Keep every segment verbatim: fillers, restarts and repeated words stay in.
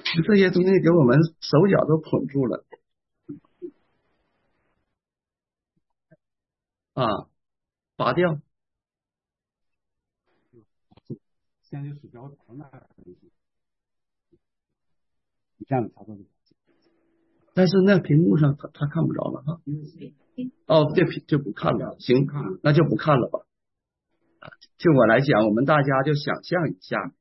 这些东西给我们手脚都捆住了啊，拔掉。 现在有鼠标头那东西，你这样操作就。 但是那屏幕上他他看不着了哈。哦，这就不看了，行，那就不看了吧。就我来讲，我们大家就想象一下，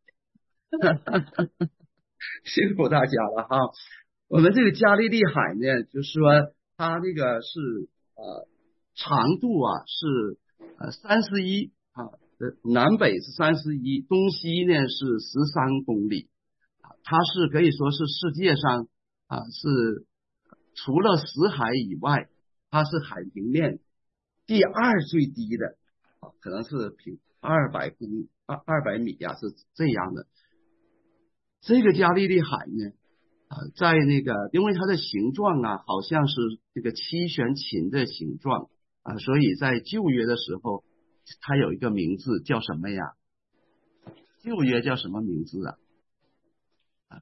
辛苦大家了哈。我们这个加利利海呢，就是说它那个是呃长度啊是呃三十一啊，呃南北是三十一，东西呢是十三公里啊，它是可以说是世界上啊是除了死海以外，它是海平面第二最低的啊，可能是平二百公二二百米呀、啊，是这样的。这个加利利海呢？啊，在那个，因为它的形状啊，好像是这个七弦琴的形状啊，所以在旧约的时候，它有一个名字叫什么呀？旧约叫什么名字啊？啊，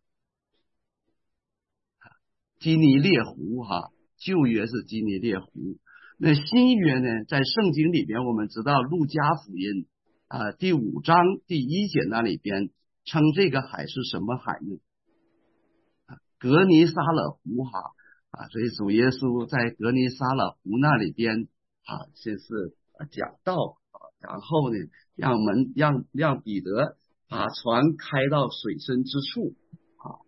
基尼列湖哈，旧约是基尼列湖。那新约呢，在圣经里边，我们知道路加福音啊第五章第一节那里边称这个海是什么海呢？格尼撒勒湖哈啊，所以主耶稣在格尼撒勒湖那里边啊，先是讲道啊，然后呢，让门让让彼得把船开到水深之处啊。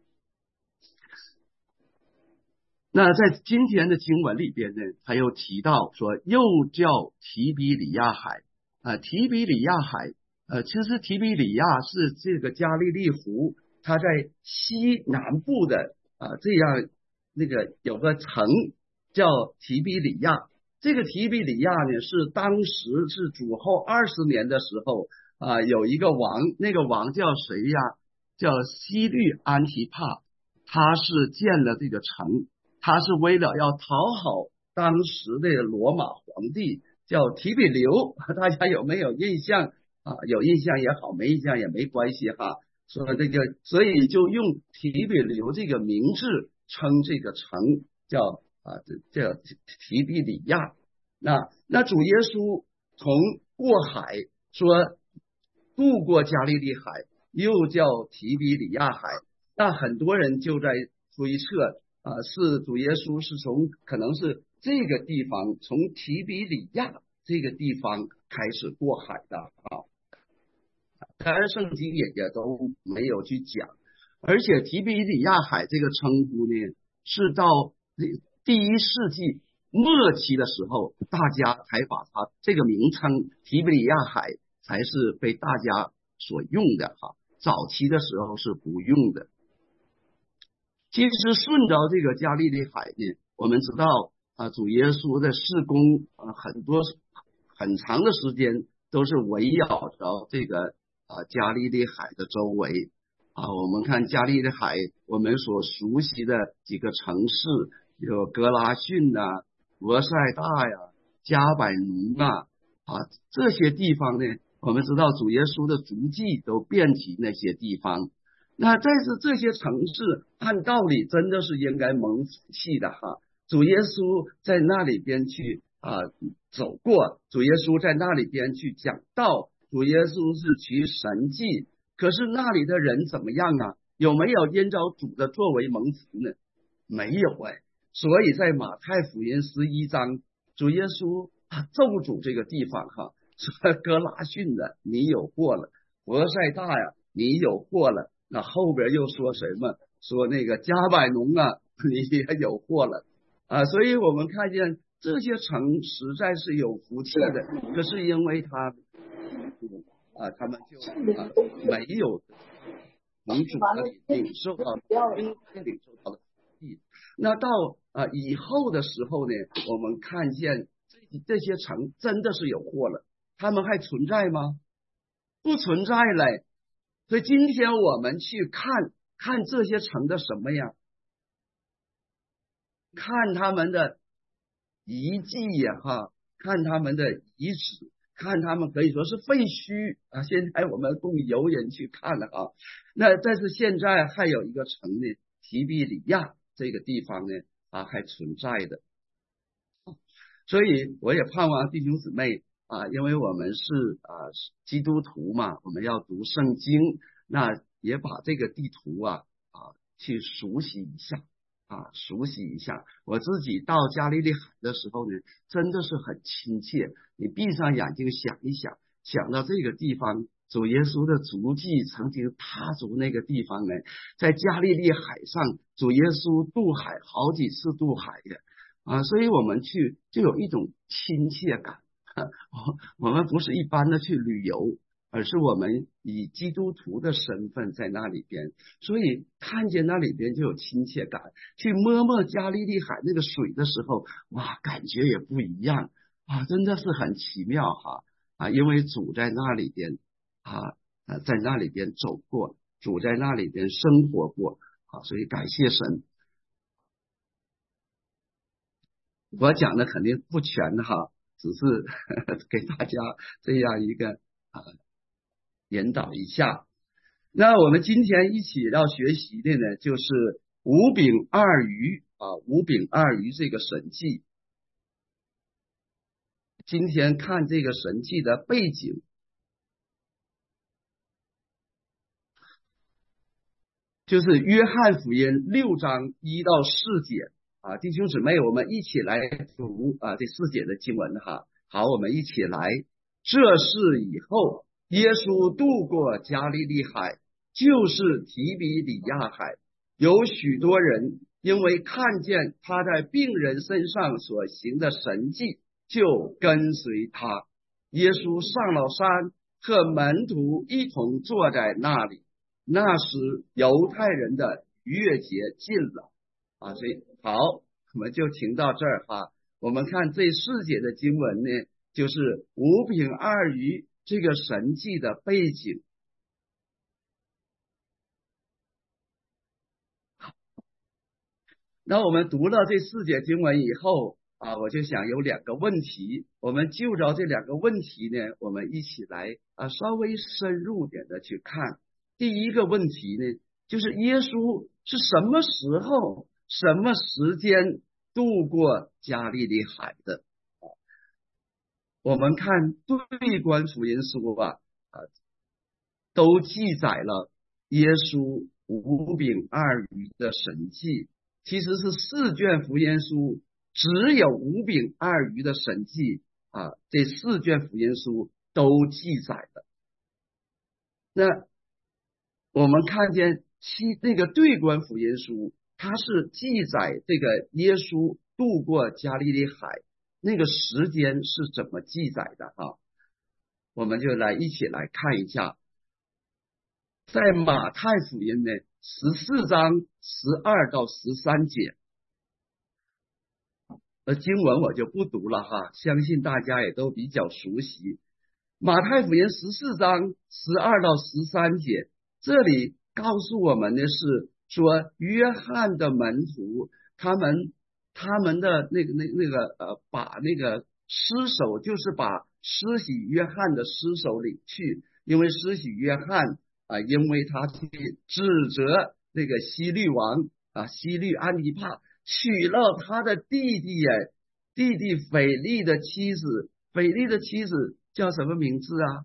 那在今天的经文里边呢，他又提到说，又叫提比里亚海啊，提比里亚海呃，其实提比里亚是这个加利利湖，它在西南部的。啊，这样那个有个城叫提比里亚，这个提比里亚呢是当时是主后二十年的时候啊，有一个王，那个王叫谁呀？叫西律安提帕，他是建了这个城，他是为了要讨好当时的罗马皇帝，叫提比留，大家有没有印象啊？有印象也好，没印象也没关系哈。说这个，所以就用提比留这个名字称这个城叫啊，叫提比里亚。那那主耶稣从过海说渡过加利利海，又叫提比里亚海。那很多人就在推测啊，是主耶稣是从可能是这个地方，从提比里亚这个地方开始过海的啊。当然，圣经也也都没有去讲，而且提比里亚海这个称呼呢，是到第一世纪末期的时候，大家才把它这个名称提比里亚海才是被大家所用的哈。早期的时候是不用的。其实顺着这个加利利海呢，我们知道啊，主耶稣的事工啊，很多很长的时间都是围绕着这个。啊，加利利海的周围啊，我们看加利利海，我们所熟悉的几个城市有格拉逊呐、啊、俄塞大呀、加百农啊啊这些地方呢，我们知道主耶稣的足迹都遍及那些地方。那但是这些城市按道理真的是应该蒙福气的哈，主耶稣在那里边去啊走过，主耶稣在那里边去讲道。主耶稣是其神迹，可是那里的人怎么样啊？有没有因着主的作为蒙福呢？没有哎。所以在马太福音十一章，主耶稣啊咒诅这个地方哈，说哥拉逊的你有祸了，俄塞大呀你有祸了。那后边又说什么？说那个加百农啊你也有祸了啊。所以我们看见这些城实在是有福气的，可是因为他。啊，他们就啊没有从主那里领受到应该领受到的意。那到啊以后的时候呢，我们看见这这些城真的是有祸了，他们还存在吗？不存在嘞。所以今天我们去看看这些城的什么呀？看他们的遗迹呀，哈，看他们的遗址。看他们可以说是废墟啊！现在我们供游人去看了啊。那但是现在还有一个城呢， 提比里亚这个地方呢啊还存在的。所以我也盼望弟兄姊妹啊，因为我们是啊基督徒嘛，我们要读圣经，那也把这个地图啊啊去熟悉一下啊，熟悉一下。我自己到加利利海的时候呢，真的是很亲切。你闭上眼睛想一想，想到这个地方，主耶稣的足迹曾经踏足那个地方呢，在加利利海上，主耶稣渡海好几次渡海的啊，所以我们去就有一种亲切感。我们不是一般的去旅游，而是我们以基督徒的身份在那里边，所以看见那里边就有亲切感。去摸摸加利利海那个水的时候，哇，感觉也不一样啊，真的是很奇妙哈啊！因为主在那里边啊啊，在那里边走过，主在那里边生活过啊，所以感谢神。我讲的肯定不全哈，只是呵呵给大家这样一个啊引导一下。那我们今天一起要学习的呢，就是五饼二鱼啊，五饼二鱼这个神迹。今天看这个神迹的背景，就是约翰福音六章一到四节啊，弟兄姊妹，我们一起来读啊这四节的经文哈。好，我们一起来。这事以后，耶稣渡过加利利海，就是提比里亚海，有许多人因为看见他在病人身上所行的神迹，就跟随他。耶稣上了山，和门徒一同坐在那里。那时犹太人的逾越节近了啊，所以好，我们就停到这儿哈。我们看这四节的经文呢，就是五饼二鱼这个神迹的背景。那我们读了这四节经文以后啊，我就想有两个问题，我们就着这两个问题呢，我们一起来啊稍微深入点的去看。第一个问题呢，就是耶稣是什么时候、什么时间渡过加利利海的？我们看对观福音书啊，啊，都记载了耶稣五饼二鱼的神迹。其实是四卷福音书只有五饼二鱼的神迹啊，这四卷福音书都记载了。那我们看见七那个对观福音书，它是记载这个耶稣渡过加利利海那个时间是怎么记载的啊？我们就来一起来看一下，在马太福音呢十四章十二到十三节，呃，经文我就不读了哈，相信大家也都比较熟悉。马太福音十四章十二到十三节，这里告诉我们的是说，约翰的门徒他们他们的那个那那个呃，把那个尸首，就是把施洗约翰的尸首领去，因为施洗约翰啊，因为他去指责那个希律王啊，希律安提帕娶了他的弟弟哎，弟弟腓力的妻子，腓力的妻子叫什么名字啊？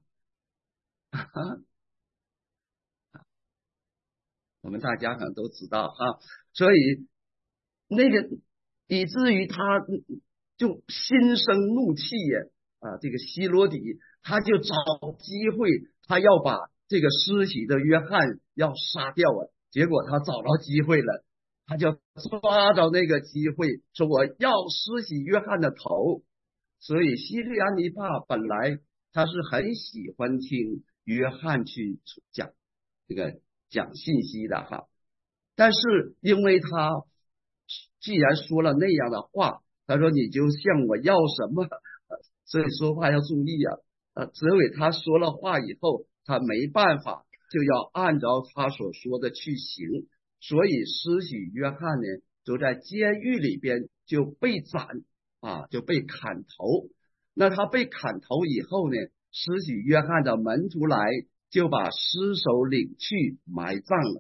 我们大家可能都知道哈，所以那个以至于他就心生怒气耶啊，这个希罗底他就找机会，他要把这个施洗的约翰要杀掉啊，结果他找到机会了，他就抓着那个机会说我要施洗约翰的头。所以希律安提帕本来他是很喜欢听约翰去讲这个讲信息的哈，但是因为他既然说了那样的话，他说你就向我要什么，所以说话要注意啊。呃，只有他说了话以后，他没办法，就要按照他所说的去行。所以施洗约翰呢，就在监狱里边就被斩啊，就被砍头。那他被砍头以后呢，施洗约翰的门徒来，就把尸首领去埋葬了。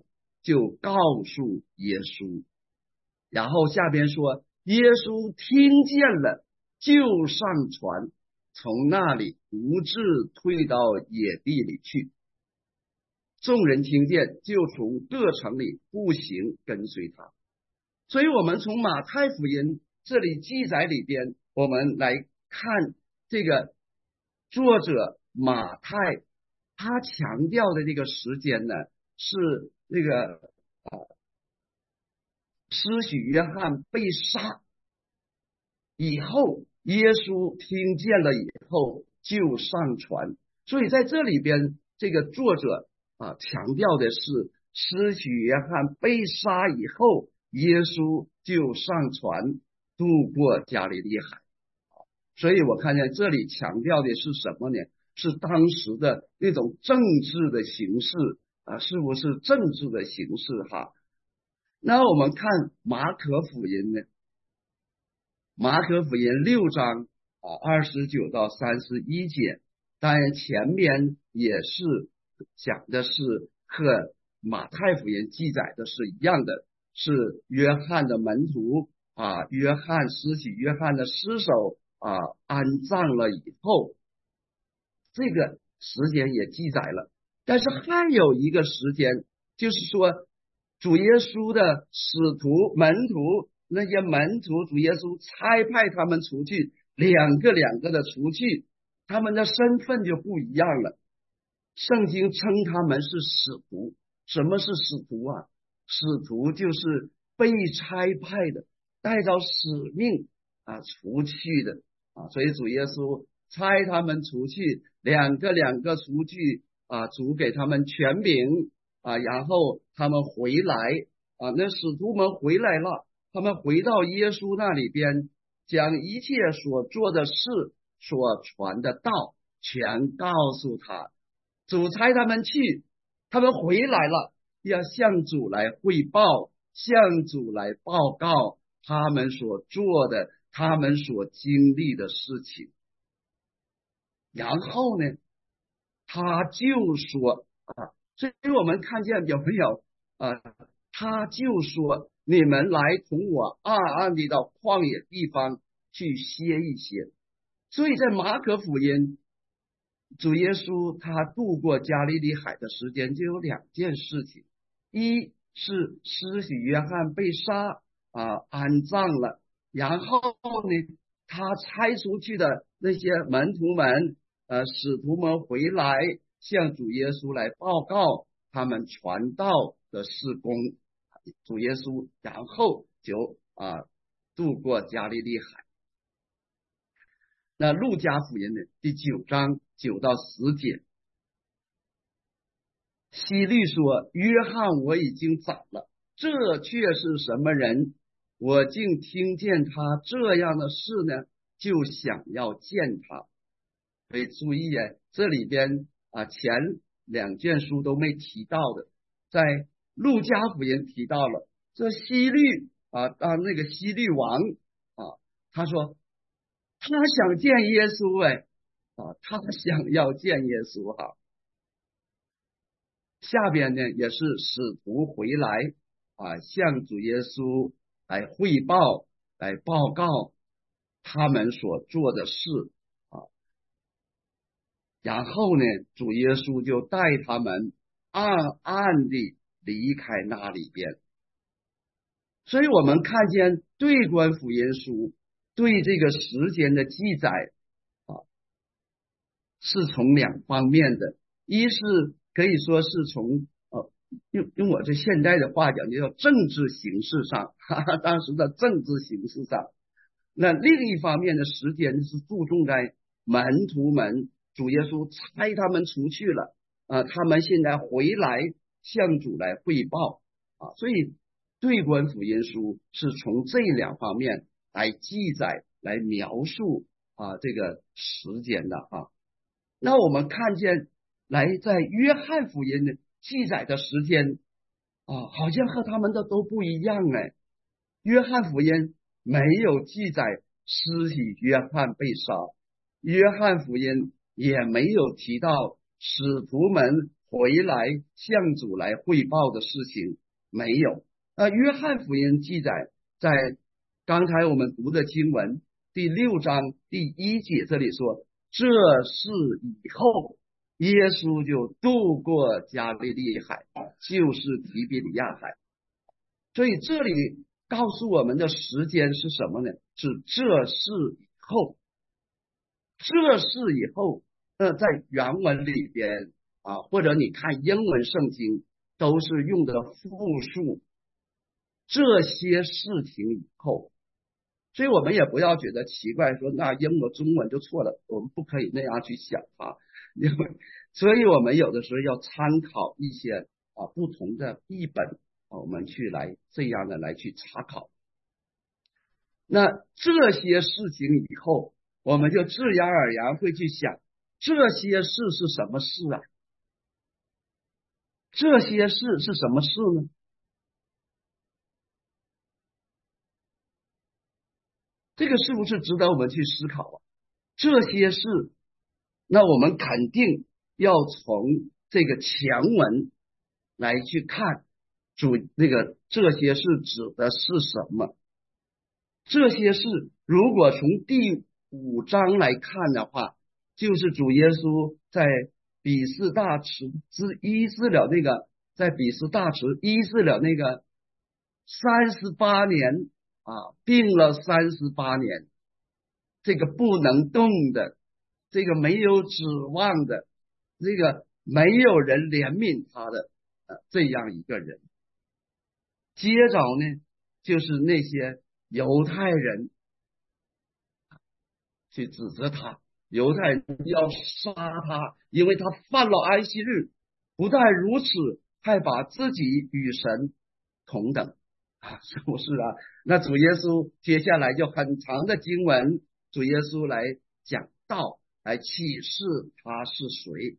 就告诉耶稣。然后下边说，耶稣听见了，就上船，从那里独自退到野地里去。众人听见，就从各城里步行跟随他。所以我们从马太福音这里记载里边，我们来看这个作者马太，他强调的这个时间呢，是那个啊，施洗约翰被杀以后，耶稣听见了以后就上船。所以在这里边，这个作者啊强调的是施洗约翰被杀以后，耶稣就上船渡过加利利海。所以我看见这里强调的是什么呢？是当时的那种政治的形式啊，是不是政治的形式哈？那我们看马可福音呢？马可福音六章啊二十九到三十一节，当然前面也是讲的是和马太福音记载的是一样的，是约翰的门徒啊，约翰施洗约翰的尸首啊安葬了以后，这个时间也记载了。但是还有一个时间，就是说主耶稣的使徒门徒，那些门徒主耶稣差派他们出去，两个两个的出去，他们的身份就不一样了。圣经称他们是使徒。什么是使徒啊？使徒就是被差派的，带着使命啊出去的啊。所以主耶稣差他们出去，两个两个出去啊，主给他们权柄啊，然后他们回来啊，那使徒们回来了，他们回到耶稣那里边，将一切所做的事、所传的道全告诉他。主差他们去，他们回来了，要向主来汇报，向主来报告他们所做的、他们所经历的事情。然后呢，他就说啊，所以我们看见有没有啊？他就说，你们来同我暗暗地到旷野地方去歇一歇。所以在马可福音，主耶稣他渡过加利利海的时间就有两件事情，一是施洗约翰被杀啊安葬了，然后呢，他差出去的那些门徒们呃使徒们回来向主耶稣来报告他们传道的事工，主耶稣然后就啊渡过加利利海。那路加福音的第九章九到十节，希律说，约翰我已经早了，这却是什么人？我竟听见他这样的事呢，就想要见他。所以注意啊，这里边啊前两卷书都没提到的，在路加福音提到了。这希律啊啊那个希律王啊，他说他想见耶稣哎啊，他想要见耶稣哈。下边呢也是使徒回来啊，向主耶稣来汇报、来报告他们所做的事啊。然后呢，主耶稣就带他们暗暗地离开那里边。所以我们看见对观福音书对这个时间的记载啊，是从两方面的，一是可以说是从呃用用我这现在的话讲，就叫政治形式上，哈哈，当时的政治形式上。那另一方面的时间是注重在门徒们，主耶稣差他们出去了啊、呃，他们现在回来向主来汇报啊，所以对观福音书是从这两方面来记载、来描述啊这个时间的啊。那我们看见来在约翰福音的记载的时间啊，好像和他们的都不一样哎。约翰福音没有记载施洗约翰被杀，约翰福音也没有提到使徒们回来向主来汇报的事情， 没有。呃，约翰福音记载在刚才我们读的经文第六章第一节这里说，这事以后耶稣就渡过加利利海，就是提比里亚海。所以这里告诉我们的时间是什么呢？是这事以后。这事以后，呃，在原文里边啊，或者你看英文圣经，都是用的复数。这些事情以后，所以我们也不要觉得奇怪，说那英文中文就错了，我们不可以那样去想啊。因为，所以我们有的时候要参考一些啊不同的译本，我们去来这样的来去查考。那这些事情以后，我们就自然而然会去想，这些事是什么事啊？这些事是什么事呢？这个是不是值得我们去思考啊？这些事，那我们肯定要从这个前文来去看，主那个这些事指的是什么？这些事如果从第五章来看的话，就是主耶稣在比斯大池之医治了那个，在比斯大池医治了那个三十八年啊，病了三十八年，这个不能动的，这个没有指望的，这个没有人怜悯他的呃这样一个人。接着呢，就是那些犹太人去指责他，犹太人要杀他，因为他犯了安息日。不但如此，还把自己与神同等啊，是不是啊？那主耶稣接下来就很长的经文，主耶稣来讲道，来启示他是谁。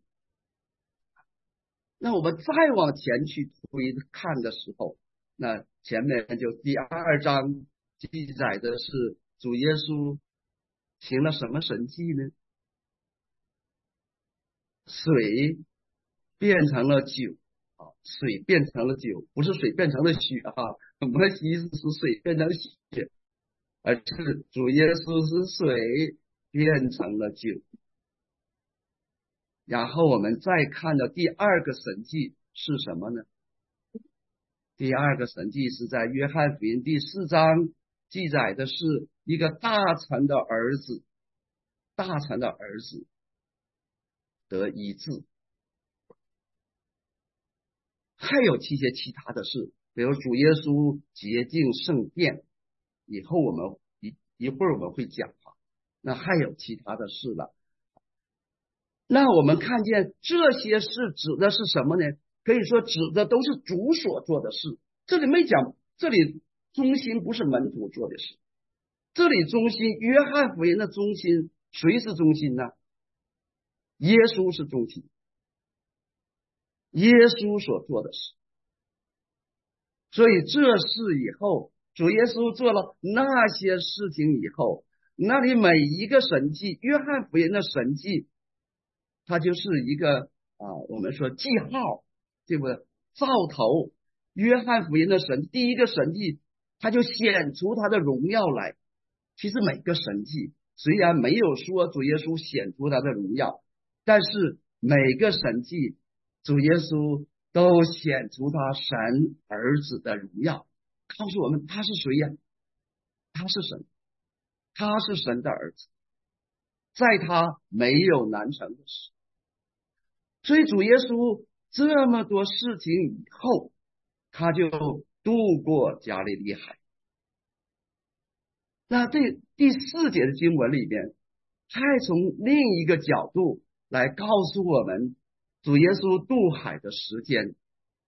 那我们再往前去推看的时候，那前面就第二章记载的是主耶稣行了什么神迹呢？水变成了酒啊，水变成了酒，不是水变成了血啊。我们的意思是水变成血，而是主耶稣是水变成了酒。然后我们再看的第二个神迹是什么呢？第二个神迹是在约翰福音第四章记载的，是一个大臣的儿子，大臣的儿子得医治。还有一些其他的事，比如主耶稣洁净圣殿，以后我们一一会儿我们会讲啊。那还有其他的事了。那我们看见这些事指的是什么呢？可以说指的都是主所做的事。这里没讲，这里中心不是门徒做的事，这里中心约翰福音的中心谁是中心呢？耶稣是中心，耶稣所做的事。所以这事以后，主耶稣做了那些事情以后，那里每一个神迹，约翰福音的神迹，它就是一个啊，我们说记号，对不对？兆头。约翰福音的神第一个神迹，它就显出他的荣耀来。其实每个神迹虽然没有说主耶稣显出他的荣耀，但是每个神迹主耶稣都显出他神儿子的荣耀，告诉我们他是谁呀？他是神，他是神的儿子，在他没有难成的事。所以主耶稣这么多事情以后，他就渡过加利利海。那这第四节的经文里边，再从另一个角度来告诉我们主耶稣渡海的时间。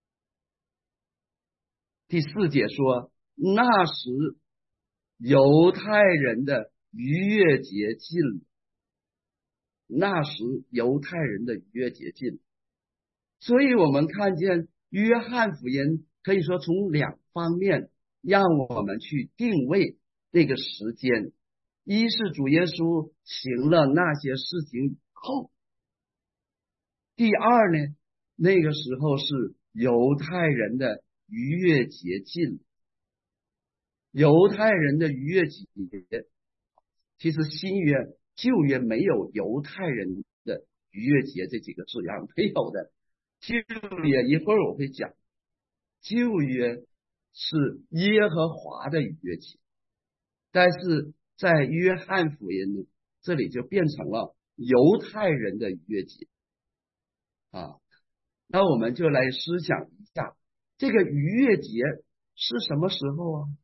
第四节说，那时犹太人的逾越节近了，那时犹太人的逾越节近了。所以我们看见约翰福音可以说从两方面让我们去定位这个时间。一是主耶稣行了那些事情后，第二呢，那个时候是犹太人的逾越节近了。犹太人的逾越节，其实新约旧约没有犹太人的逾越节这几个字样，没有的。旧约一会儿我会讲，旧约是耶和华的逾越节，但是在约翰福音呢，这里就变成了犹太人的逾越节啊。那我们就来思想一下，这个逾越节是什么时候啊？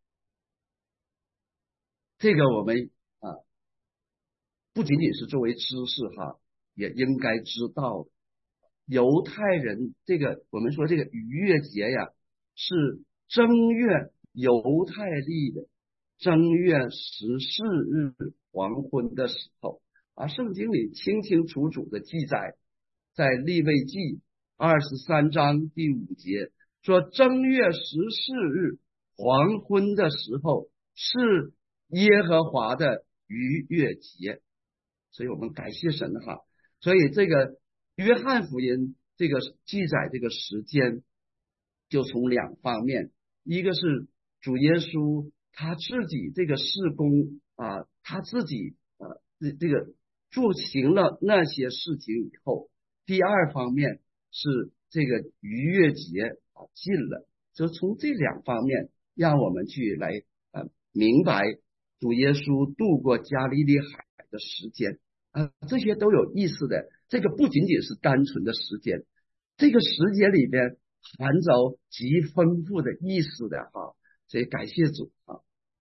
这个我们啊，不仅仅是作为知识哈，也应该知道，犹太人这个我们说这个逾越节呀，是正月犹太历的正月十四日黄昏的时候啊。圣经里清清楚楚的记载，在利未记二十三章第五节说，正月十四日黄昏的时候是耶和华的逾越节。所以我们感谢神哈。所以这个约翰福音这个记载这个时间就从两方面，一个是主耶稣他自己这个事工啊，他自己啊这个做行了那些事情以后，第二方面是这个逾越节啊近了，就从这两方面让我们去来呃明白主耶稣渡过加利利海的时间啊，这些都有意思的。这个不仅仅是单纯的时间，这个时间里边含着极丰富的意思的哈，所以感谢主啊。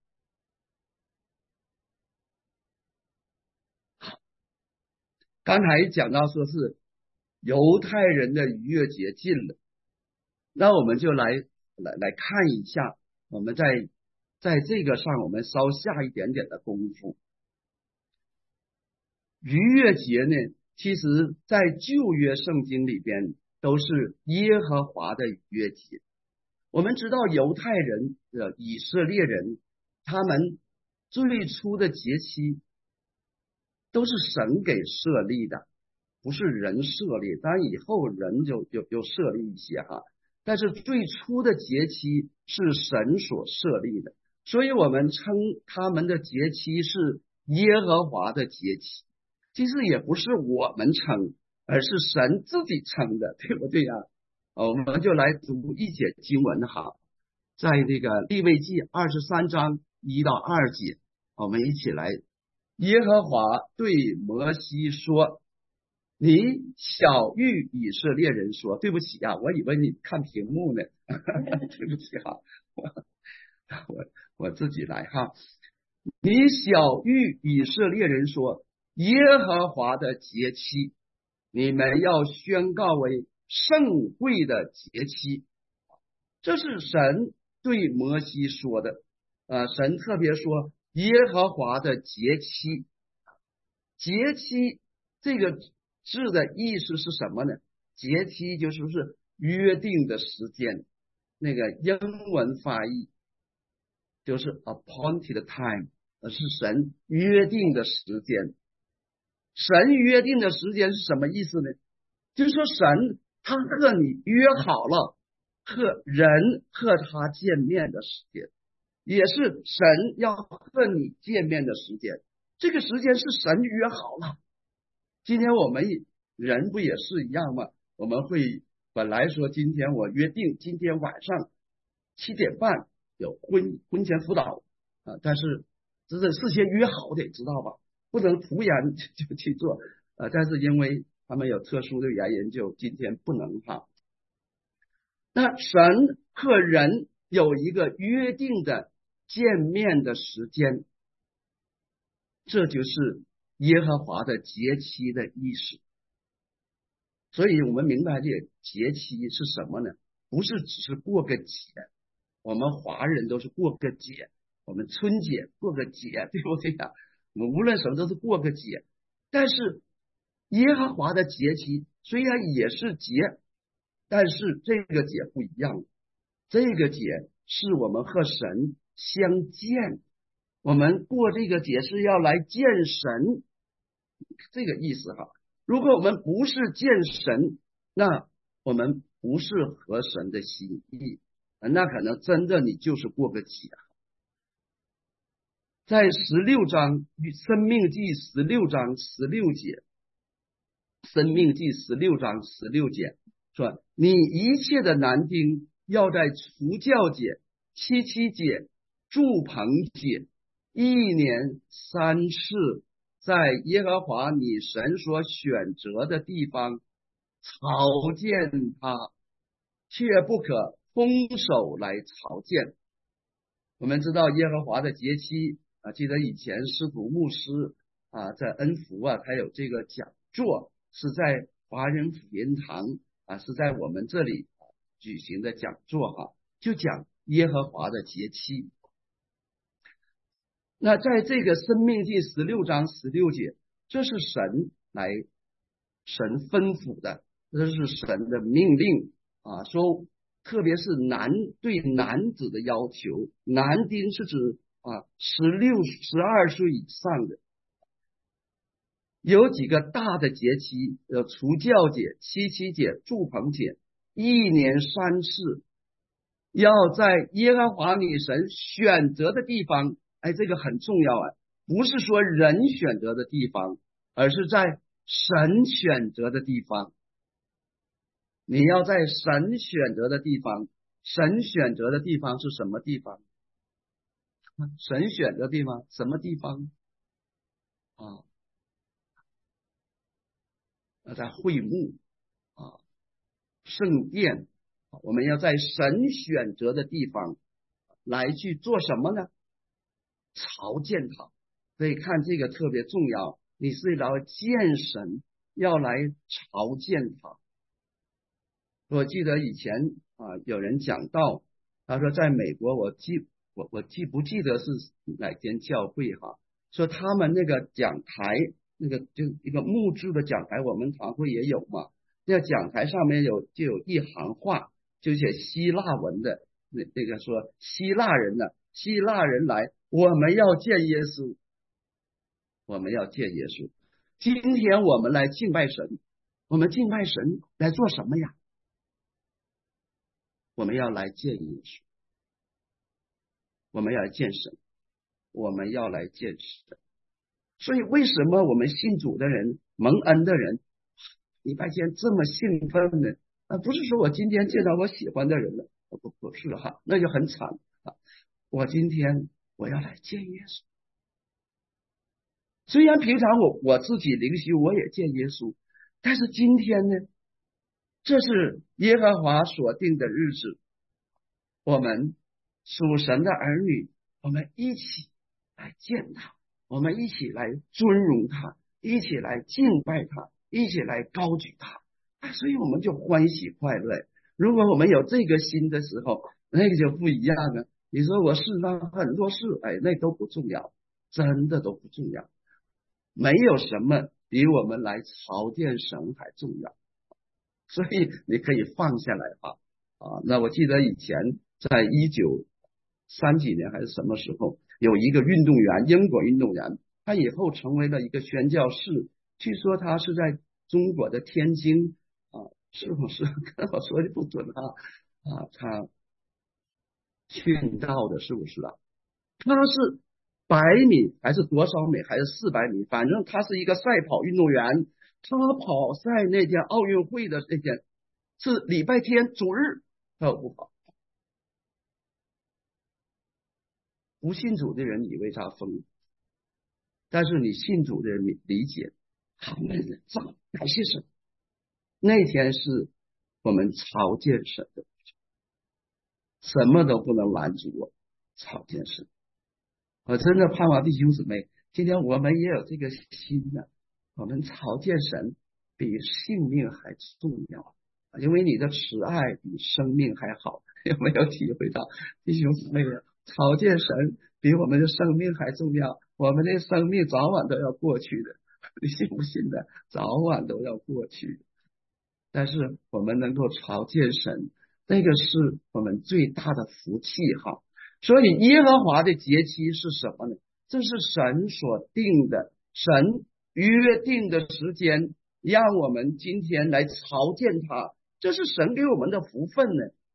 刚才讲到说是犹太人的逾越节近了，那我们就来来来看一下，我们在在这个上我们稍下一点点的功夫。逾越节呢，其实在旧约圣经里边都是耶和华的逾越节。我们知道犹太人的以色列人，他们最初的节期都是神给设立的，不是人设立，当然以后人就有有设立一些哈，但是最初的节期是神所设立的，所以我们称他们的节期是耶和华的节期。其实也不是我们称，而是神自己称的，对不对呀？我们就来读一节经文哈，在这个利未记二十三章一到二节，我们一起来。耶和华对摩西说：“你晓谕以色列人说，对不起啊，我以为你看屏幕呢，对不起哈，我我我自己来哈。你晓谕以色列人说，耶和华的节期，你们要宣告为圣会的节期。”这是神对摩西说的。呃，神特别说耶和华的节期。节期这个字的意思是什么呢？节期就是是约定的时间，那个英文发译就是 appointed time， 是神约定的时间。神约定的时间是什么意思呢？就是说神他和你约好了和人和他见面的时间，也是神要和你见面的时间，这个时间是神约好了。今天我们人不也是一样吗？我们会本来说今天我约定今天晚上七点半有婚婚前辅导啊，但是这是事先约好的，知道吧？不能突然就去做啊。但是因为他们有特殊的原因，就今天不能哈。那神和人有一个约定的见面的时间，这就是耶和华的节期的意思。所以我们明白这个节期是什么呢？不是只是过个节，我们华人都是过个节，我们春节过个节，对不对呀？我们无论什么都是过个节，但是耶和华的节期虽然也是节，但是这个节不一样，这个节是我们和神相见，我们过这个节是要来见神，这个意思哈。如果我们不是见神，那我们不是合神的心意那可能真的你就是过个节。在十六章生命记十六章十六节，生命记十六章十六节说，你一切的男丁要在除酵节、七七节、住棚节一年三次，在耶和华你神所选择的地方朝见他，却不可空手来朝见。我们知道耶和华的节期啊，记得以前司徒牧师啊，在恩福啊，他有这个讲座，是在华人福音堂啊，是在我们这里举行的讲座哈、啊，就讲耶和华的节期。那在这个申命记十六章十六节，这是神来神吩咐的，这是神的命令啊，说特别是男对男子的要求，男丁是指啊十六十二岁以上的。有几个大的节期，呃，除酵节、七七节、住棚节，一年三次，要在耶和华你神选择的地方。哎，这个很重要啊，不是说人选择的地方，而是在神选择的地方。你要在神选择的地方，神选择的地方是什么地方？神选择的地方什么地方啊？在会幕啊，圣殿，我们要在神选择的地方来去做什么呢？朝见他。所以看这个特别重要，你是来见神，要来朝见他。我记得以前啊，有人讲到，他说在美国，我记我我记不记得是哪间教会哈，说他们那个讲台，那个就一个木质的讲台，我们堂会也有嘛。那个讲台上面有就有一行话，就写希腊文的，那那个说希腊人呢，希腊人来，我们要见耶稣，我们要见耶稣。今天我们来敬拜神，我们敬拜神来做什么呀？我们要来见耶稣，我们要来见神，我们要来见神。所以为什么我们信主的人、蒙恩的人，礼拜天这么兴奋呢？啊，不是说我今天见到我喜欢的人了，不不是哈，那就很惨啊！我今天我要来见耶稣。虽然平常我我自己灵修我也见耶稣，但是今天呢，这是耶和华所定的日子，我们属神的儿女，我们一起来见他，我们一起来尊荣他，一起来敬拜他，一起来高举他，啊，所以我们就欢喜快乐。如果我们有这个心的时候，那个就不一样了。你说我世上很多事，哎，那都不重要，真的都不重要。没有什么比我们来朝见神还重要，所以你可以放下来吧。啊，那我记得以前在一九三几年还是什么时候，有一个运动员，英国运动员，他以后成为了一个宣教士，据说他是在中国的天津啊，是不是？跟我说的不准啊啊，他殉道的，是不是啊？他是百米还是多少米还是四百米，反正他是一个赛跑运动员。他跑赛那天奥运会的那天是礼拜天主日，他不跑。不信主的人以为他疯，但是你信主的人理解他们的造感谢神。那天是我们朝见神的，什么都不能拦阻我朝见神。我真的盼望弟兄姊妹，今天我们也有这个心呢。我们朝见神比性命还重要，因为你的慈爱比生命还好。有没有体会到弟兄姊妹，朝见神比我们的生命还重要？我们的生命早晚都要过去的，你信不信的？早晚都要过去的。但是我们能够朝见神，那个是我们最大的福气哈。所以耶和华的节期是什么呢？这是神所定的，神约定的时间，让我们今天来朝见他，这是神给我们的福分呢。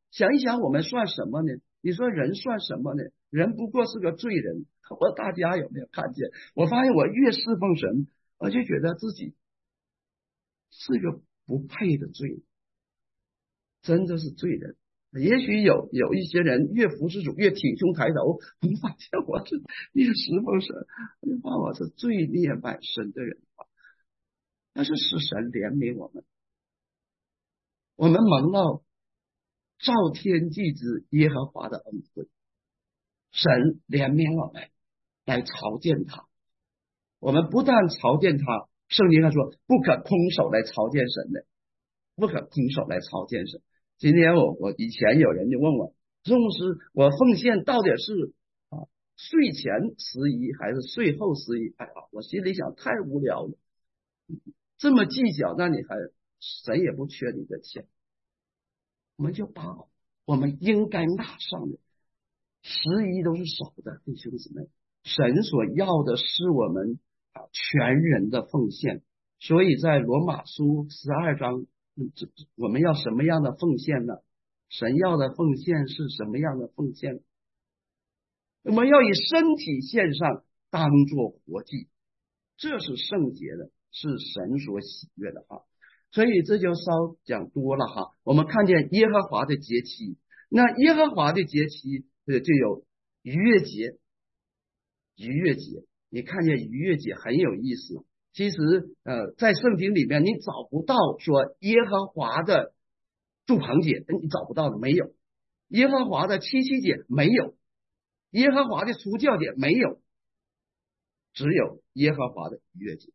想一想，我们算什么呢？你说人算什么呢？人不过是个罪人。我大家有没有看见？我发现我越侍奉神，我就觉得自己是一个不配的罪人，真的是罪人。也许有有一些人越服侍主越挺胸抬头，我发现我是越侍奉神，我就发现我是罪孽满身的人。但是是神怜悯我们，我们蒙了造天地之耶和华的恩惠，神怜悯我们来朝见他。我们不但朝见他，圣经上说不可空手来朝见神的，不可空手来朝见神。今天我我以前有人就问我，钟牧师，我奉献到底是啊税前十一还是税后十一？哎呀，我心里想太无聊了，这么计较，那你还神也不缺你的钱，我们就把我们应该纳上的十一都是少的，弟兄姊妹，神所要的是我们啊全人的奉献。所以在罗马书十二章，这我们要什么样的奉献呢？神要的奉献是什么样的奉献？我们要以身体献上，当作活祭，这是圣洁的，是神所喜悦的哈。所以这就稍讲多了哈。我们看见耶和华的节期，那耶和华的节期呃就有逾越节。逾越节，你看见逾越节很有意思。其实呃在圣经里面你找不到说耶和华的住棚节，你找不到的，没有。耶和华的七夕节没有，耶和华的除酵节没有，只有耶和华的逾越节。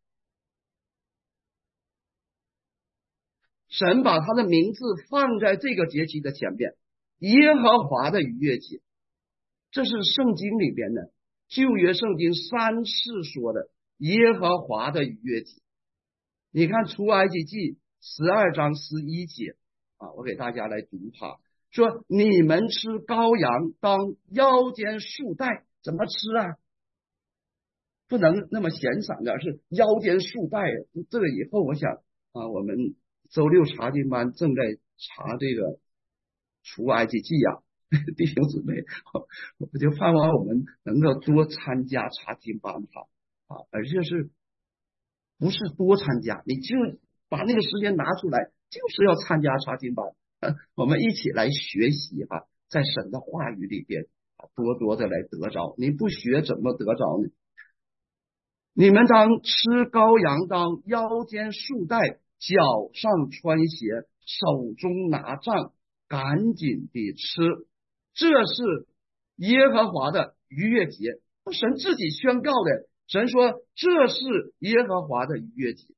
神把他的名字放在这个节期的前边，耶和华的逾越节，这是圣经里边的旧约圣经三次说的耶和华的逾越节。你看出埃及记十二章十一节啊，我给大家来读哈，说你们吃羔羊当腰间束带，怎么吃啊？不能那么闲散的，是腰间束带。这个以后我想啊，我们周六查经班正在查这个出埃及记啊，弟兄姊妹，我就盼望我们能够多参加查经班哈啊，而且是不是多参加，你就把那个时间拿出来，就是要参加查经班，我们一起来学习哈，在神的话语里边多多的来得着。你不学怎么得着呢？你们当吃羔羊，当腰间束带，脚上穿鞋，手中拿杖，赶紧地吃，这是耶和华的逾越节。神自己宣告的，神说这是耶和华的逾越节。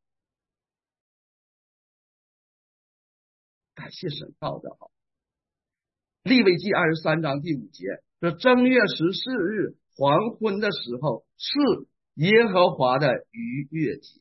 感谢神告的好。利未记二十三章第五节说，正月十四日黄昏的时候是耶和华的逾越节。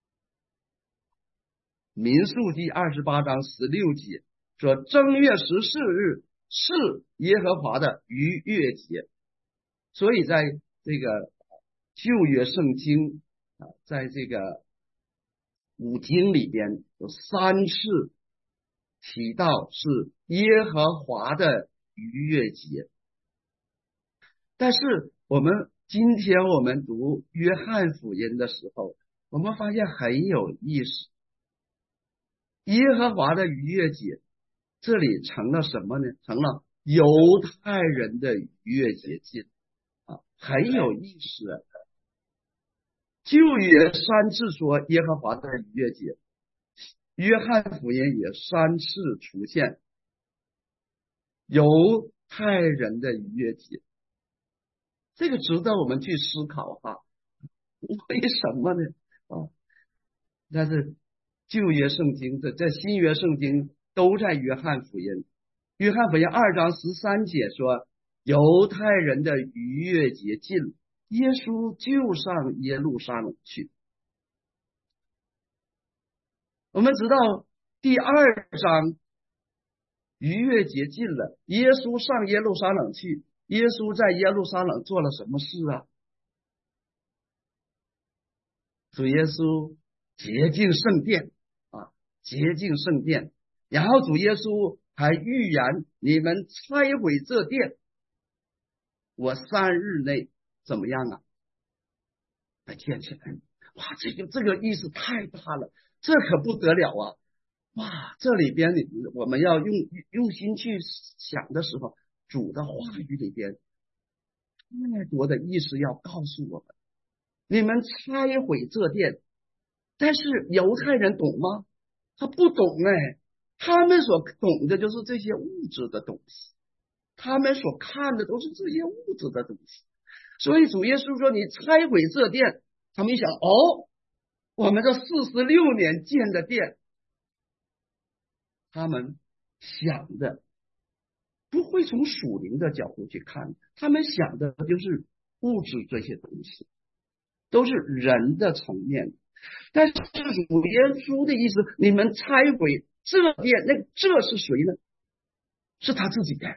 民数记二十八章十六节说，正月十四日是耶和华的逾越节。所以在这个旧约圣经啊，在这个五经里边有三次提到是耶和华的逾越节。但是我们今天我们读约翰福音的时候，我们发现很有意思，耶和华的逾越节这里成了什么呢？成了犹太人的逾越节禁啊，很有意思啊。旧约三次说耶和华的逾越节，约翰福音也三次出现犹太人的逾越节，这个值得我们去思考哈，为什么呢？啊，但是旧约圣经的在新约圣经都在约翰福音，约翰福音二章十三节说，犹太人的逾越节近，耶稣就上耶路撒冷去。我们知道第二章逾越节近了，耶稣上耶路撒冷去，耶稣在耶路撒冷做了什么事啊？主耶稣洁净圣殿啊，洁净圣殿，然后主耶稣还预言你们拆毁这殿，我三日内怎么样啊？来建起来。哇，这个这个意思太大了，这可不得了啊！哇，这里边你我们要用用心去想的时候，主的话语里边太多的意思要告诉我们，你们拆毁这殿，但是犹太人懂吗？他不懂哎，他们所懂的就是这些物质的东西，他们所看的都是这些物质的东西。所以主耶稣说你拆毁这殿，他们一想，哦，我们这四十六年建的殿，他们想的不会从属灵的角度去看，他们想的就是物质这些东西，都是人的层面。但是主耶稣的意思，你们拆毁这殿，那这是谁呢？是他自己的。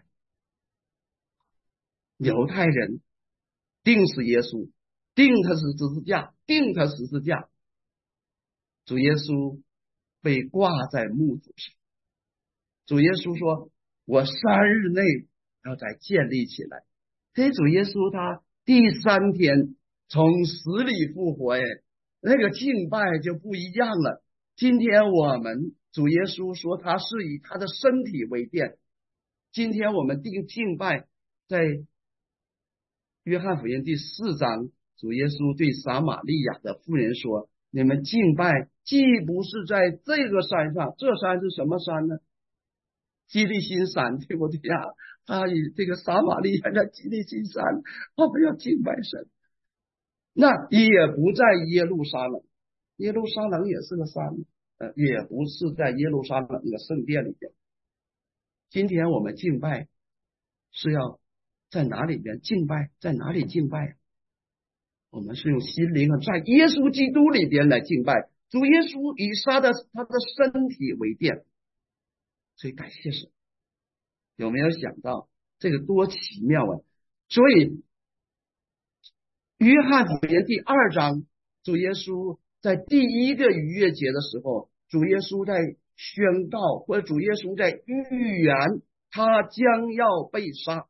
犹太人钉死耶稣，钉他是十字架，钉他十字架，主耶稣被挂在木头上。主耶稣说，我三日内要再建立起来。所以主耶稣他第三天从死里复活，哎，那个敬拜就不一样了。今天我们主耶稣说他是以他的身体为殿，今天我们定敬拜，在约翰福音第四章，主耶稣对撒玛利亚的妇人说，你们敬拜既不是在这个山上，这山是什么山呢？基利心山，对不对呀？他以这个撒玛利亚的基利心山，他们要敬拜神。那也不在耶路撒冷，耶路撒冷也是个山，呃，也不是在耶路撒冷的圣殿里边。今天我们敬拜是要在哪里边敬拜？在哪里敬拜？我们是用心灵在耶稣基督里边来敬拜。主耶稣以他的他的身体为殿，所以感谢神。有没有想到这个多奇妙啊？所以约翰福音第二章，主耶稣在第一个逾越节的时候，主耶稣在宣告，或者主耶稣在预言他将要被杀，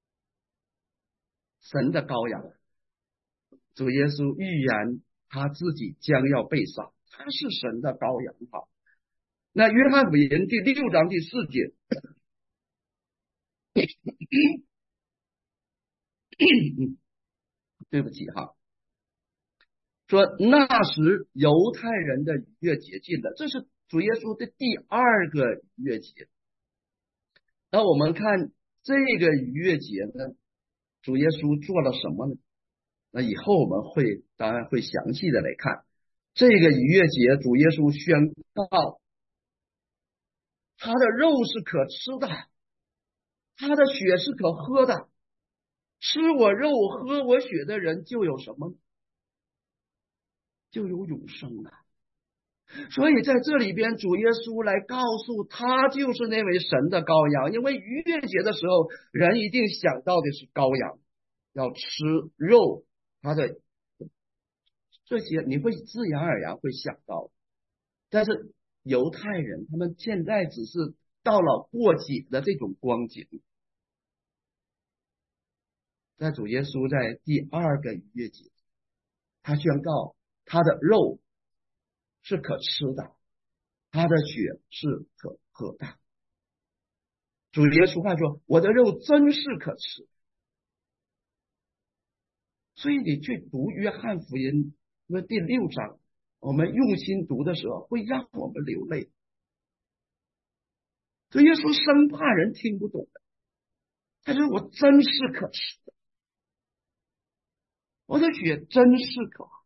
神的羔羊。主耶稣预言他自己将要被杀，他是神的羔羊。好，那约翰福音第六章第四节对不起哈，说那时犹太人的逾越节近了，这是主耶稣的第二个逾越节。那我们看这个逾越节呢，主耶稣做了什么呢？那以后我们会当然会详细的来看这个逾越节。主耶稣宣告，他的肉是可吃的，他的血是可喝的，吃我肉喝我血的人就有什么？就有永生啊！所以在这里边，主耶稣来告诉他就是那位神的羔羊。因为逾越节的时候，人一定想到的是羔羊，要吃肉，他的这些你会自然而然会想到。但是犹太人他们现在只是到了过节的这种光景。在主耶稣在第二个逾越节，他宣告他的肉是可吃的，他的血是可喝的。主耶稣话说，我的肉真是可吃。所以你去读约翰福音因为第六章，我们用心读的时候会让我们流泪。主耶稣生怕人听不懂的，他说我真是可吃的，我的血真是可喝。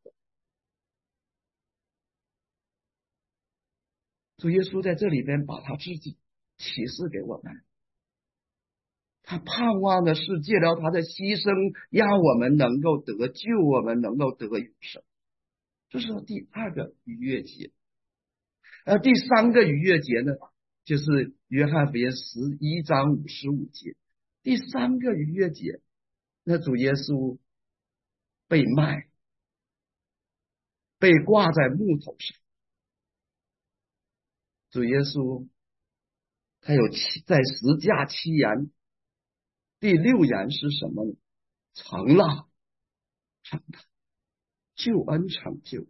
主耶稣在这里边把他自己启示给我们，他盼望的是借着他的牺牲，让我们能够得救，我们能够得永生。这是第二个逾越节。而第三个逾越节呢，就是约翰福音十一章五十五节。第三个逾越节，那主耶稣被卖，被挂在木头上。主耶稣还有七在十架七言，第六言是什么呢？成了，成了，救恩成就。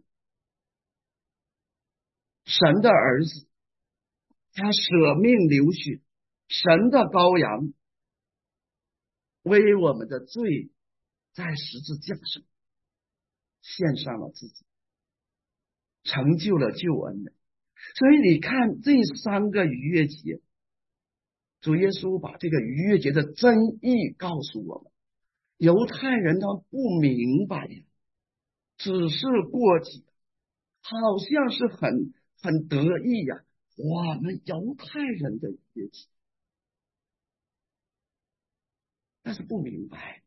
神的儿子，他舍命流血，神的羔羊为我们的罪在十字架上献上了自己，成就了救恩的。所以你看这三个逾越节，主耶稣把这个逾越节的真意告诉我们。犹太人他不明白，只是过节，好像是很很得意呀、啊。我们犹太人的逾越节，但是不明白。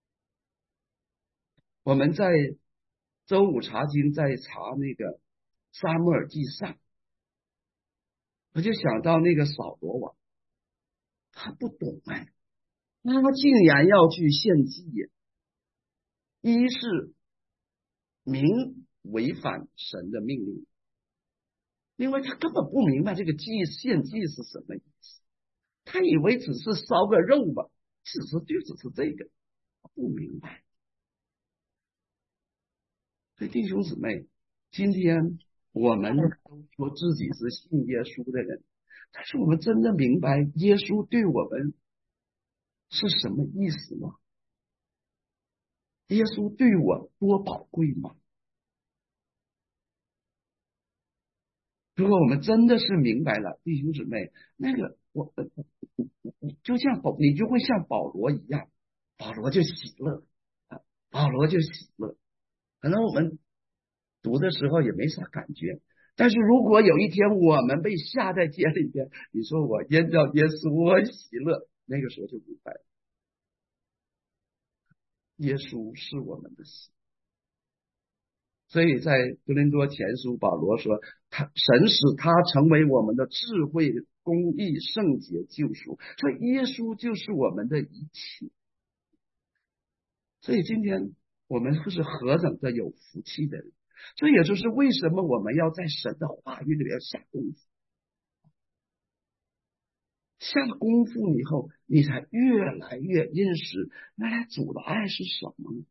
我们在周五查经，在查那个撒母耳记上，我就想到那个扫罗王，他不懂哎，他竟然要去献祭耶。一是明违反神的命令，因为他根本不明白这个祭献祭是什么意思，他以为只是烧个肉吧，其实就只是这个，不明白。所以弟兄姊妹，今天我们都说自己是信耶稣的人，但是我们真的明白耶稣对我们是什么意思吗？耶稣对我多宝贵吗？如果我们真的是明白了，弟兄姊妹，那个我就像保，你就会像保罗一样，保罗就喜乐，保罗就喜乐。可能我们读的时候也没啥感觉，但是如果有一天我们被下在监里边，你说我因着耶稣我喜乐，那个时候就明白了，耶稣是我们的喜。所以在哥林多前书，保罗说，他神使他成为我们的智慧、公义、圣洁、救赎，所以耶稣就是我们的一切。所以今天我们是何等的有福气的人，这也就是为什么我们要在神的话语里面下功夫。下了功夫以后，你才越来越认识原来主的爱是什么呢？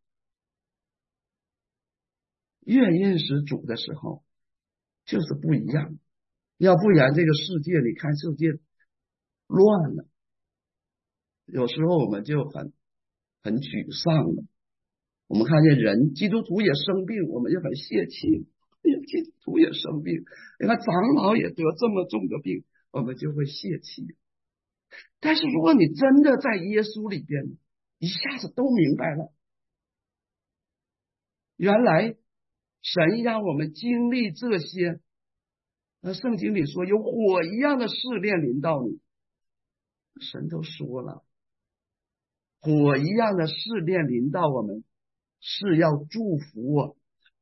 越认识主的时候就是不一样，要不然这个世界，你看世界乱了，有时候我们就很很沮丧了。我们看见人基督徒也生病，我们就很泄气，基督徒也生病，你看长老也得这么重的病，我们就会泄气。但是如果你真的在耶稣里边，一下子都明白了，原来神让我们经历这些，那圣经里说有火一样的试炼临到你，神都说了，火一样的试炼临到我们，是要祝福我，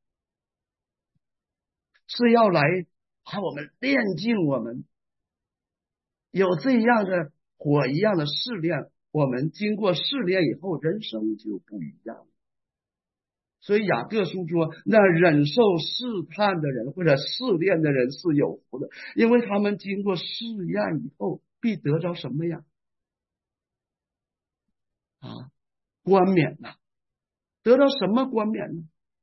是要来把我们炼净我们。有这样的火一样的试炼，我们经过试炼以后，人生就不一样了。所以雅各书说，那忍受试探的人或者试炼的人是有福的，因为他们经过试验以后必得着什么呀？啊，冠冕呐、啊！得到什么冠冕呢？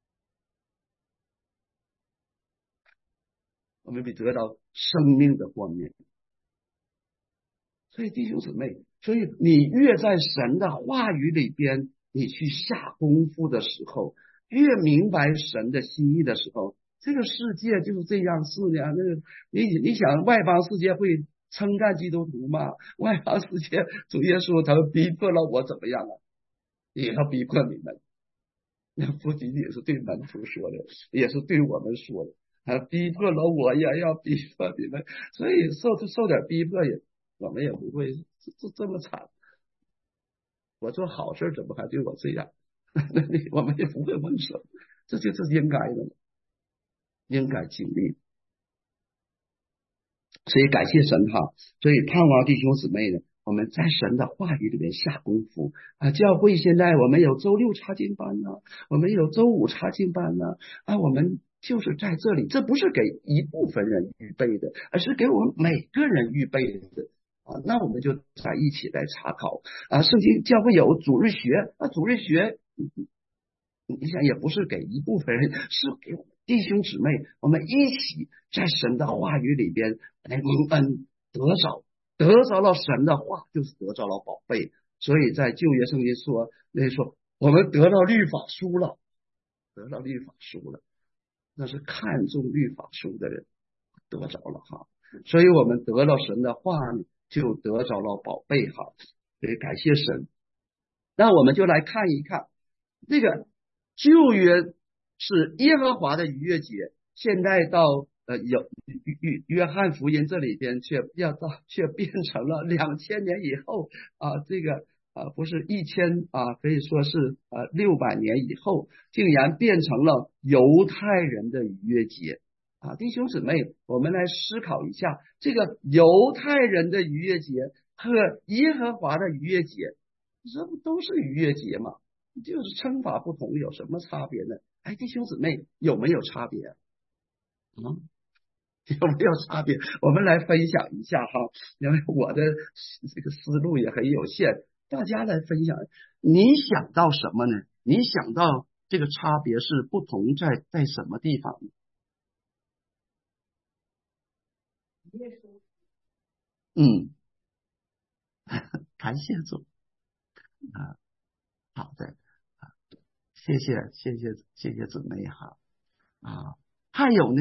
我们必得到生命的冠冕。所以弟兄姊妹，所以你越在神的话语里边，你去下功夫的时候，越明白神的心意的时候，这个世界就是这样是呀。那个你你想，外邦世界会称赞基督徒吗？外邦世界主耶稣他们逼迫了我怎么样啊？也要逼迫你们。那不仅仅是对门徒说的，也是对我们说的。啊，逼迫了我也要逼迫你们，所以受受点逼迫也，我们也不会这这么惨。我做好事怎么还对我这样？那你我们也不会问什么，这就是应该的，应该经历。所以感谢神哈，所以盼望弟兄姊妹呢，我们在神的话语里面下功夫啊。教会现在我们有周六查经班呢、啊，我们有周五查经班呢 啊, 啊，我们就是在这里，这不是给一部分人预备的，而是给我们每个人预备的。 啊，那我们就在一起来查考啊。圣经教会有主日学啊，主日学，你想也不是给一部分人，是给弟兄姊妹，我们一起在神的话语里边来蒙恩得着，得着了神的话，就是得着了宝贝。所以在旧约圣经说，那说我们得到律法书了，得到律法书了，那是看重律法书的人得着了哈。所以我们得了神的话呢，就得着了宝贝哈。所以感谢神。那我们就来看一看这个旧约是耶和华的逾越节，现在到呃有约约翰福音这里边却要到却变成了两千年以后啊，这个啊不是一千啊，可以说是呃六百年以后，竟然变成了犹太人的逾越节啊！弟兄姊妹，我们来思考一下，这个犹太人的逾越节和耶和华的逾越节，这不都是逾越节吗？就是称法不同，有什么差别呢？哎，弟兄姊妹，有没有差别？嗯，有没有差别？我们来分享一下哈，因为我的这个思路也很有限，大家来分享。你想到什么呢？你想到这个差别是不同在在什么地方呢？嗯，感谢主啊，好的，谢谢谢谢谢谢姊妹哈啊，还有呢，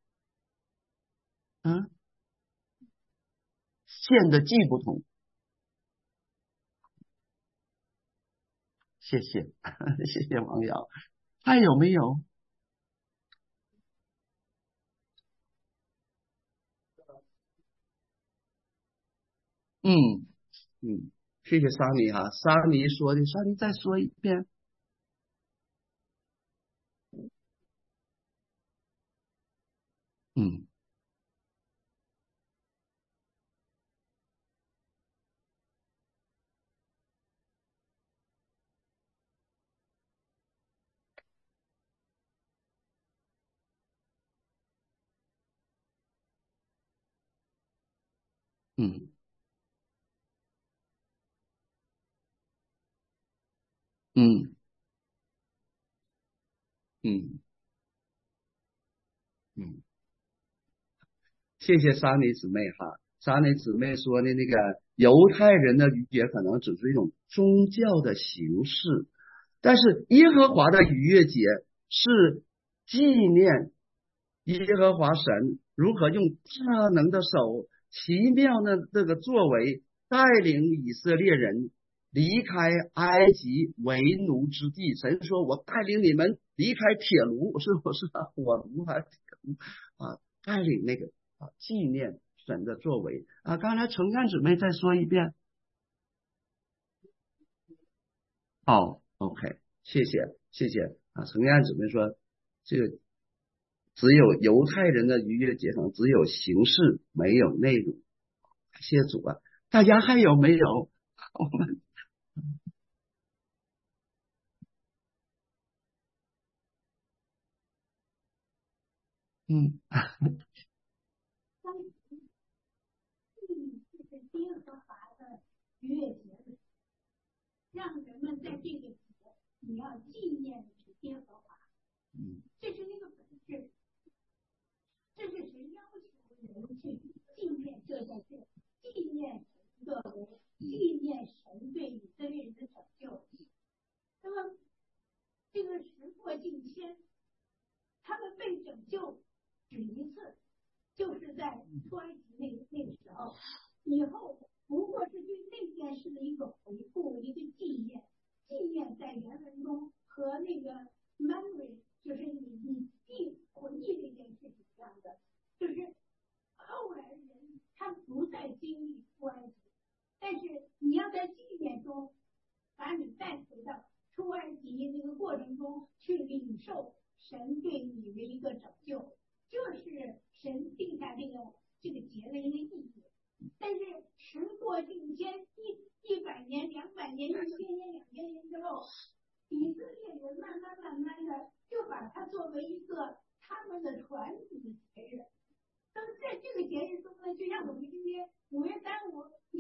嗯，献的祭不同，谢谢谢谢王瑶，还有没有？嗯嗯，谢谢桑尼哈，桑尼说的，桑尼再说一遍。嗯嗯嗯嗯嗯，谢谢桑尼姊妹哈，桑尼姊妹说的那个犹太人的逾越可能只是一种宗教的形式，但是耶和华的逾越节是纪念耶和华神如何用大能的手、奇妙的这个作为带领以色列人离开埃及为奴之地。神说：“我带领你们离开铁炉，是不是啊？火炉还是铁炉啊？带领那个啊，纪念神的作为啊。”刚才程干姊妹再说一遍。哦，OK，谢谢谢谢啊，程干姊妹说这个。只有犹太人的逾越节可能只有形式没有内容，感谢主啊！大家还有没有？我们嗯耶和华的逾越节日，让人们在这个节你要纪念耶和华， 嗯这是那个本质，这是神要求人去纪念这件事，纪念神的为，纪念神对以色列人的拯救。那么这个时过境迁，他们被拯救只一次，就是在出埃及那个那个时候，以后不过是对那件事的一个回顾，一个纪念。纪念在原文中和那个 memory 就是你你记回忆这件事情一样的，就是后来人他不再经历出埃及，但是你要在纪念中把你带回到出埃及那个过程中去领受神对你的一个拯救，这是神定下这个这个节的一个意义。但是时过境迁，一一百年、两百年、一千年、两千年之后，以色列人慢慢慢慢的就把它作为一个他们的传统的节日。那么在这个节日中呢，就像我们今天五月三五，你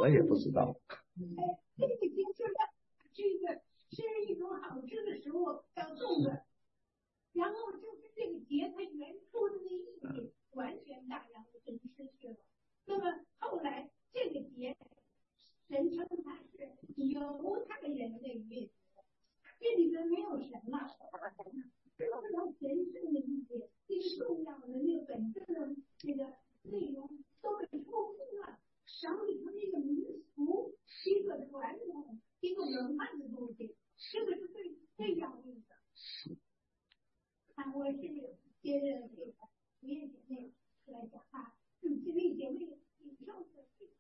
我也不知道。 哎，这个节就让这个吃一种好吃的食物要动的，然后就是这个节它原初的那意义完全大然无神失去了。那么后来这个节，神称它是犹太人的逾越节，这里边没有神了，这个神圣的意义，这个重要的那个本质的这个内容都被抽空了。省里头那个民俗，一个传统，一个文化的东西，这个是最最要命的。啊，我是接着这个吴艳姐妹来讲啊，这位姐妹你上次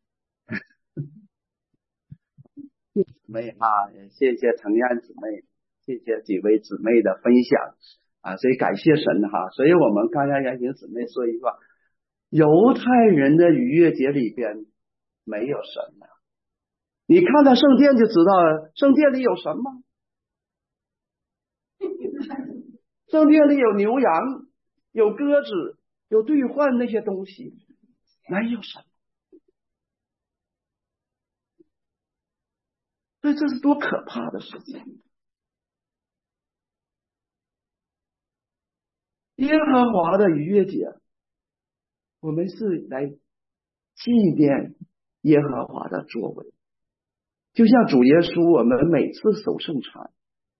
姊妹啊，谢谢陈燕姊妹，谢谢几位姊妹的分享啊，所以感谢神哈。所以我们刚才也请姊妹说一句话，犹太人的逾越节里边没有神了。你看到圣殿就知道了，圣殿里有什么？圣殿里有牛羊，有鸽子，有兑换那些东西，没有神。所以这是多可怕的事情！耶和华的逾越节，我们是来纪念耶和华的作为，就像主耶稣，我们每次守圣餐，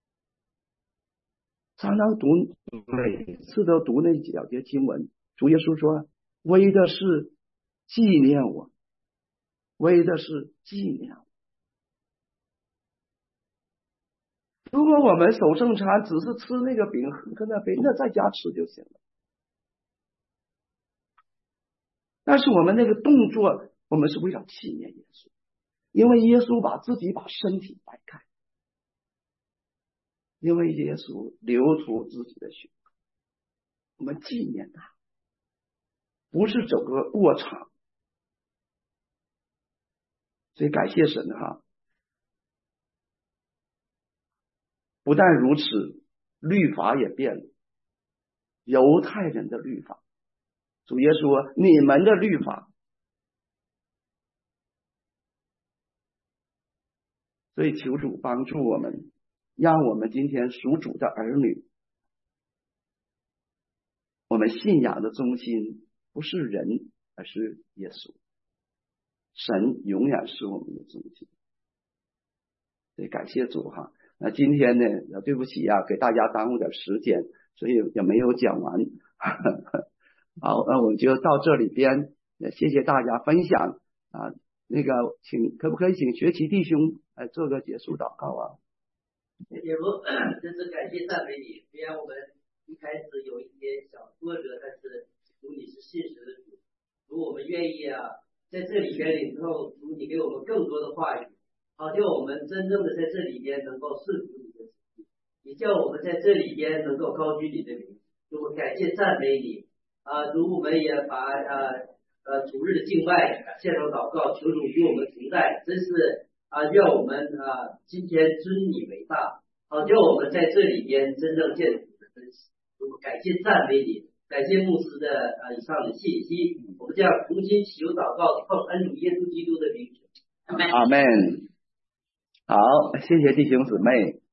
常常读，每次都读那几节经文。主耶稣说，为的是纪念我，为的是纪念我。如果我们守圣餐只是吃那个饼喝那杯，那在家吃就行了。但是我们那个动作，我们是为了纪念耶稣，因为耶稣把自己把身体掰开，因为耶稣流出自己的血，我们纪念他，不是走个过场。所以感谢神哈。不但如此，律法也变了。犹太人的律法，主耶稣，你们的律法。所以求主帮助我们，让我们今天属主的儿女，我们信仰的中心不是人，而是耶稣。神永远是我们的中心。所以感谢主哈。那今天呢，对不起啊，给大家耽误点时间，所以也没有讲完。好，那我们就到这里边，谢谢大家分享啊。那个，请可不可以请学习弟兄来做个结束祷告啊？ 谢谢主，真是感谢赞美你。虽然我们一开始有一点小挫折，但是主你是信实的主，主我们愿意啊，在这里边领受主你给我们更多的话语。好叫我们真正的在这里边能够顺服你的旨意，你叫我们在这里边能够高举你的名，主我感谢赞美你啊！主我们也把呃呃主日的敬拜献上祷告，求主与我们同在，真是啊愿我们啊今天尊你为大，好叫我们在这里边真正见主的真实。主感谢赞美你，感谢牧师的啊以上的信息，我们这样同心祈求祷告，奉恩主耶稣基督的名。 阿们。好，谢谢弟兄姊妹。